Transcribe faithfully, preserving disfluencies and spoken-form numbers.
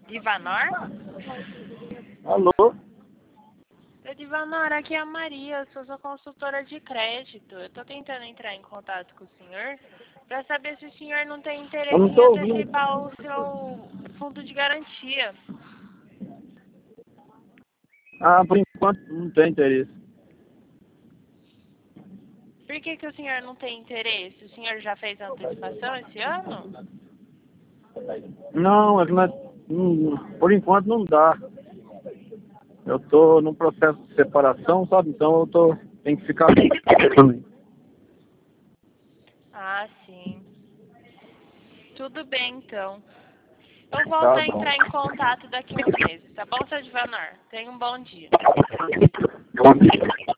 Divanor? Alô? Ô, Divanor, aqui é a Maria, eu sou sua consultora de crédito. Eu tô tentando entrar em contato com o senhor para saber se o senhor não tem interesse Eu não em tô ouvindo. antecipar o seu fundo de garantia. Ah, por enquanto não tem interesse. Por que que o senhor não tem interesse? O senhor já fez antecipação esse ano? Não, é que nós, hum, por enquanto não dá. Eu tô num processo de separação, sabe? Então eu tô, tem que ficar também. Ah, sim. Tudo bem, então. Eu volto Tá a bom. entrar em contato daqui uns meses, tá bom, seu Divanor? Tenha um bom dia. Bom dia.